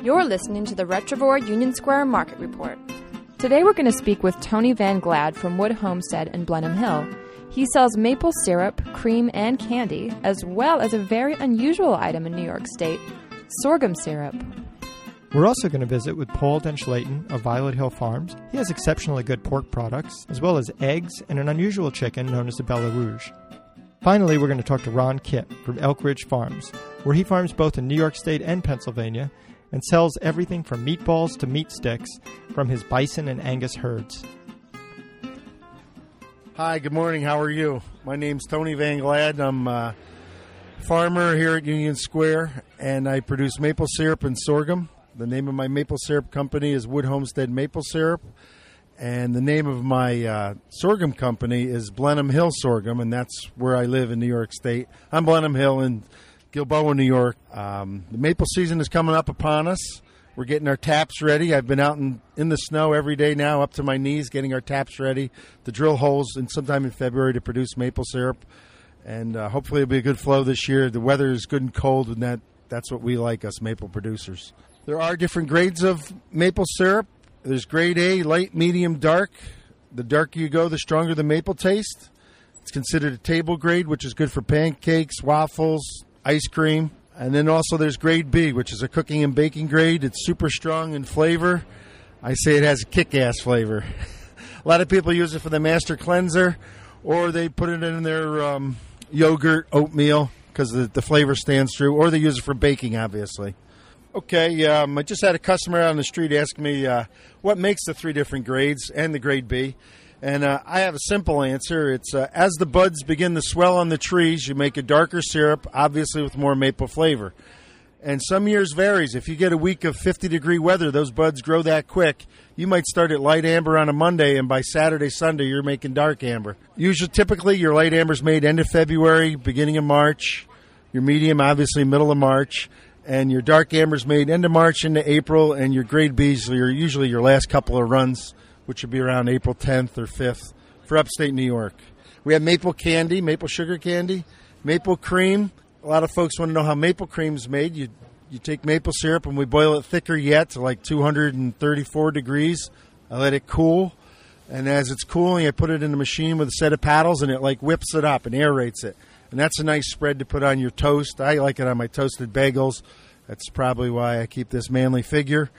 You're listening to the Retrivore Union Square Market Report. Today we're going to speak with Tony Van Glad from Wood Homestead in Blenheim Hill. He sells maple syrup, cream, and candy, as well as a very unusual item in New York State, sorghum syrup. We're also going to visit with Paul Den Schlaten of Violet Hill Farms. He has exceptionally good pork products, as well as eggs and an unusual chicken known as the Bella Rouge. Finally, we're going to talk to Ron Kitt from Elk Ridge Farms, where he farms both in New York State and Pennsylvania, and sells everything from meatballs to meat sticks from his bison and Angus herds. Hi, good morning. How are you? My name's Tony Van Glad. I'm a farmer here at Union Square, and I produce maple syrup and sorghum. The name of my maple syrup company is Wood Homestead Maple Syrup, and the name of my sorghum company is Blenheim Hill Sorghum, and that's where I live in New York State. I'm Blenheim Hill in Gilboa, New York. The maple season is coming up upon us. We're getting our taps ready. I've been out in the snow every day now, up to my knees, getting our taps ready to drill holes and sometime in February to produce maple syrup. And hopefully it'll be a good flow this year. The weather is good and cold, and that's what we like, us maple producers. There are different grades of maple syrup. There's grade A, light, medium, dark. The darker you go, the stronger the maple taste. It's considered a table grade, which is good for pancakes, waffles, ice cream. And then also there's grade B, which is a cooking and baking grade. It's super strong in flavor. I say it has a kick-ass flavor. A lot of people use it for the master cleanser, or they put it in their yogurt, oatmeal, because the flavor stands true, or they use it for baking, obviously. Okay, I just had a customer out on the street ask me what makes the three different grades and the grade B. And I have a simple answer. It's as the buds begin to swell on the trees, you make a darker syrup, obviously with more maple flavor. And some years varies. If you get a week of 50-degree weather, those buds grow that quick. You might start at light amber on a Monday, and by Saturday, Sunday, you're making dark amber. Typically, your light amber's made end of February, beginning of March. Your medium, obviously, middle of March. And your dark amber's made end of March into April, and your grade B's are usually your last couple of runs, which would be around April 10th or 5th for upstate New York. We have maple candy, maple sugar candy, maple cream. A lot of folks want to know how maple cream's made. You take maple syrup and we boil it thicker yet to like 234 degrees. I let it cool. And as it's cooling, I put it in the machine with a set of paddles, and it like whips it up and aerates it. And that's a nice spread to put on your toast. I like it on my toasted bagels. That's probably why I keep this manly figure.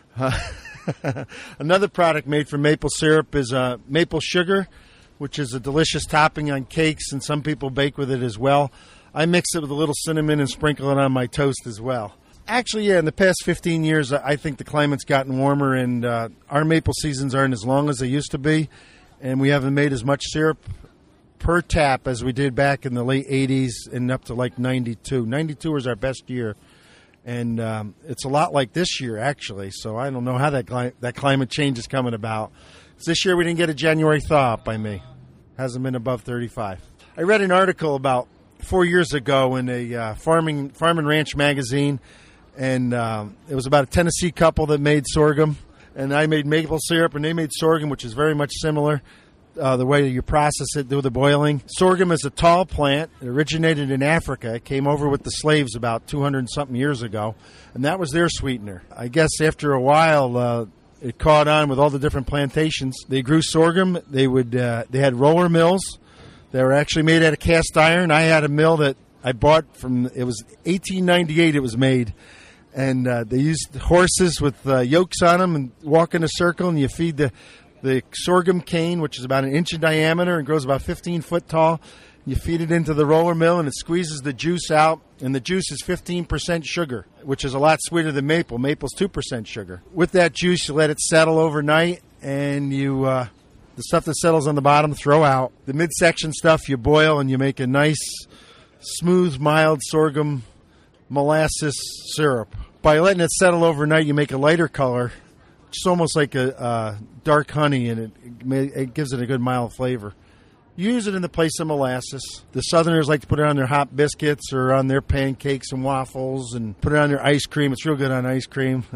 Another product made from maple syrup is maple sugar, which is a delicious topping on cakes, and some people bake with it as well. I mix it with a little cinnamon and sprinkle it on my toast as well. Actually, yeah, in the past 15 years, I think the climate's gotten warmer, and our maple seasons aren't as long as they used to be, and we haven't made as much syrup per tap as we did back in the late 80s and up to like 92. 92 was our best year. And it's a lot like this year, actually. So I don't know how that climate change is coming about. This year we didn't get a January thaw up by me. Hasn't been above 35. I read an article about 4 years ago in a Farm and Ranch magazine, and it was about a Tennessee couple that made sorghum. And I made maple syrup, and they made sorghum, which is very much similar. The way you process it, do the boiling. Sorghum is a tall plant. It originated in Africa. It came over with the slaves about 200-something years ago, and that was their sweetener. I guess after a while, it caught on with all the different plantations. They grew sorghum. They had roller mills. They were actually made out of cast iron. I had a mill that I bought it was 1898 it was made, and they used horses with yokes on them and walk in a circle, and you feed the sorghum cane, which is about an inch in diameter and grows about 15 foot tall. You feed it into the roller mill, and it squeezes the juice out, and the juice is 15% sugar, which is a lot sweeter than maple. Maple's 2% sugar. With that juice, you let it settle overnight, and the stuff that settles on the bottom, throw out. The midsection stuff you boil, and you make a nice, smooth, mild sorghum molasses syrup. By letting it settle overnight, you make a lighter color. It's almost like a dark honey, and it gives it a good mild flavor. You use it in the place of molasses. The Southerners like to put it on their hot biscuits or on their pancakes and waffles, and put it on their ice cream. It's real good on ice cream.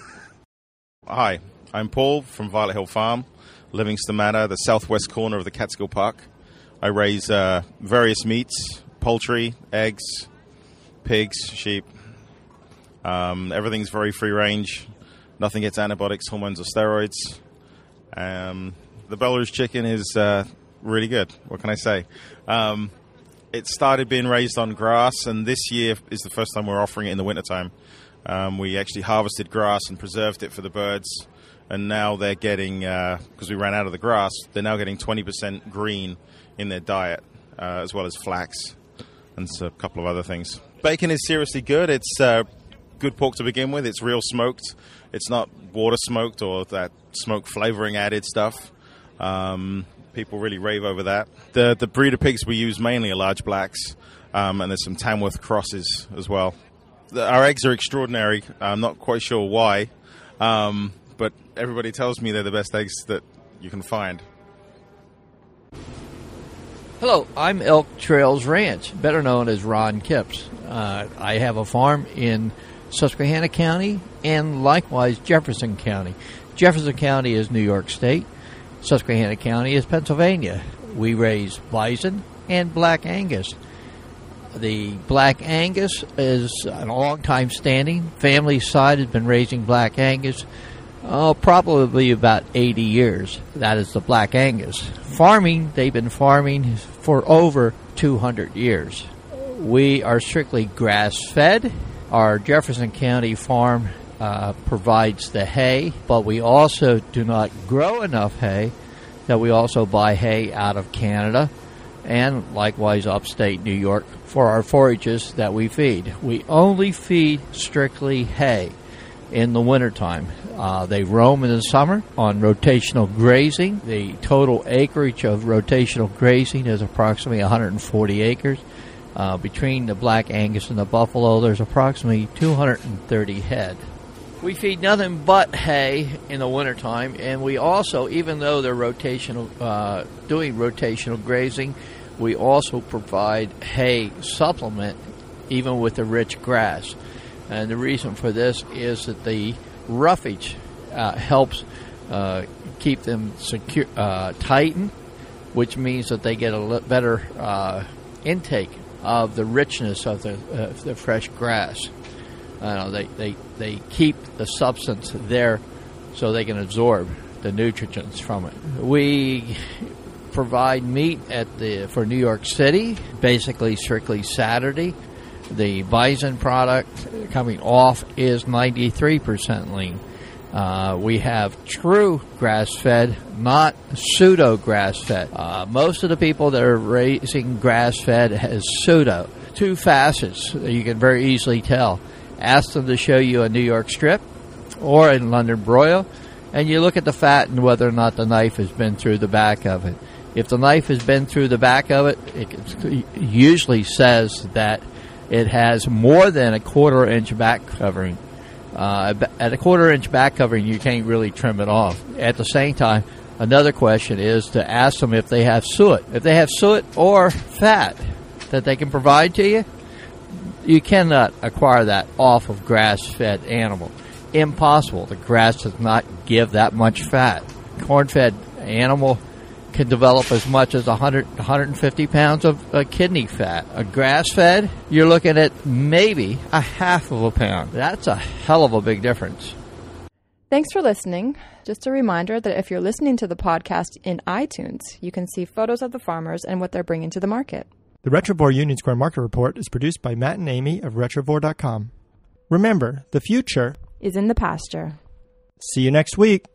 Hi, I'm Paul from Violet Hill Farm, Livingston Manor, the southwest corner of the Catskill Park. I raise various meats, poultry, eggs, pigs, sheep, Everything's very free range. Nothing gets antibiotics, hormones, or steroids. The Bella Rouge chicken is really good. What can I say? It started being raised on grass, and this year is the first time we're offering it in the wintertime. We actually harvested grass and preserved it for the birds, and now they're getting, because we ran out of the grass, they're now getting 20% green in their diet, as well as flax and a couple of other things. Bacon is seriously good. It's good pork to begin with. It's real smoked. It's not water smoked or that smoke flavoring added stuff. People really rave over that. The breeder pigs we use mainly are large blacks, and there's some Tamworth crosses as well. Our eggs are extraordinary. I'm not quite sure why, but everybody tells me they're the best eggs that you can find. Hello, I'm Elk Trails Ranch, better known as Ron Kipps. I have a farm in Susquehanna County and likewise Jefferson County. Jefferson County is New York State. Susquehanna County is Pennsylvania. We raise bison and Black Angus. The Black Angus is a long-time standing. Family side has been raising Black Angus probably about 80 years. That is the Black Angus. Farming, they've been farming for over 200 years. We are strictly grass-fed. Our Jefferson County farm provides the hay, but we also do not grow enough hay that we also buy hay out of Canada and likewise upstate New York for our forages that we feed. We only feed strictly hay in the wintertime. They roam in the summer on rotational grazing. The total acreage of rotational grazing is approximately 140 acres. Between the Black Angus and the buffalo, there's approximately 230 head. We feed nothing but hay in the wintertime, and we also, even though they're doing rotational grazing, we also provide hay supplement even with the rich grass. And the reason for this is that the roughage helps keep them secure, tightened, which means that they get a better intake of the richness of the fresh grass. They keep the substance there so they can absorb the nutrients from it. We provide meat for New York City, basically strictly Saturday. The bison product coming off is 93% lean. We have true grass-fed, not pseudo-grass-fed. Most of the people that are raising grass-fed has pseudo. Two facets that you can very easily tell. Ask them to show you a New York strip or a London broil, and you look at the fat and whether or not the knife has been through the back of it. If the knife has been through the back of it, it usually says that it has more than a quarter-inch back covering. At a quarter-inch back covering, you can't really trim it off. At the same time, another question is to ask them if they have suet. If they have suet or fat that they can provide to you, you cannot acquire that off of grass-fed animal. Impossible. The grass does not give that much fat. Corn-fed animal can develop as much as 150 pounds of kidney fat. A grass-fed, you're looking at maybe a half of a pound. That's a hell of a big difference. Thanks for listening. Just a reminder that if you're listening to the podcast in iTunes, you can see photos of the farmers and what they're bringing to the market. The Retrovore Union Square Market Report is produced by Matt and Amy of Retrovore.com. Remember, the future is in the pasture. See you next week.